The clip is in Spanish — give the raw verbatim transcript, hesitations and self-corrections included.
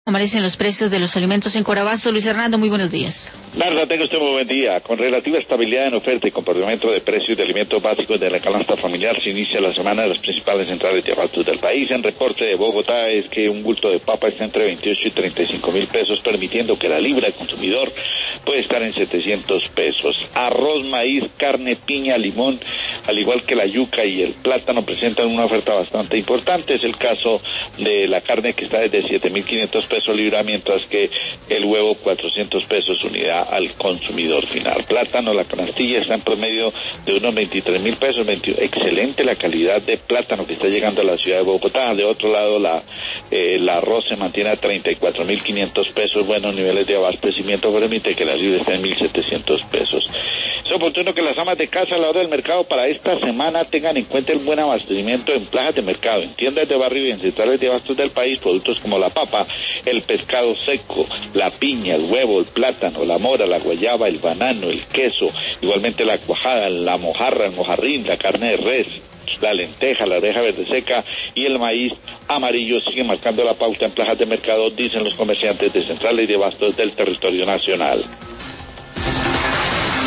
Amanecen los precios de los alimentos en Corabaso. Luis Hernando, muy buenos días. Narda, tenga usted muy buen día. Con relativa estabilidad en oferta y comportamiento de precios de alimentos básicos de la canasta familiar, se inicia la semana de las principales centrales de abastos del país. En reporte de Bogotá es que un bulto de papa está entre veintiocho y treinta y cinco mil pesos, permitiendo que la libra de consumidor puede estar en setecientos pesos. Arroz, maíz, carne, piña, limón, al igual que la yuca y el plátano, presentan una oferta bastante importante. Es el caso de la carne, que está desde siete mil quinientos pesos libra, mientras que el huevo cuatrocientos pesos unidad al consumidor final. Plátano, la canastilla está en promedio de unos veintitrés mil pesos, veinte, excelente la calidad de plátano que está llegando a la ciudad de Bogotá. De otro lado, la eh, el arroz se mantiene a treinta y cuatro mil quinientos pesos, buenos niveles de abastecimiento, permite que la libra esté en mil setecientos pesos. Es oportuno que las amas de casa a la hora del mercado para esta semana tengan en cuenta el buen abastecimiento en plazas de mercado, en tiendas de barrio y en centrales de abastos del país. Productos como la papa, el pescado seco, la piña, el huevo, el plátano, la mora, la guayaba, el banano, el queso, igualmente la cuajada, la mojarra, el mojarrín, la carne de res, la lenteja, la oreja verde seca y el maíz amarillo siguen marcando la pauta en plazas de mercado, dicen los comerciantes de centrales y de abastos del territorio nacional.